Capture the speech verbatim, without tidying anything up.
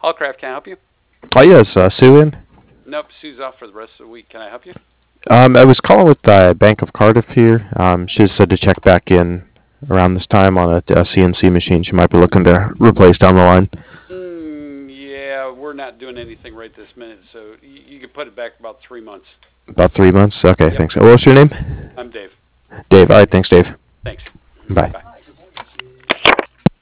Hallcraft, can I help you? Oh yes, uh, Sue in. Nope, Sue's off for the rest of the week. Can I help you? Um, I was calling with the Bank of Cardiff here. Um, she said to check back in around this time on a, a C N C machine she might be looking to replace down the line. Mm, yeah, we're not doing anything right this minute, so you, you can put it back about three months. About three months. Okay, Yep, thanks. What's your name? I'm Dave. Dave. All right, thanks, Dave. Thanks. Bye. Bye.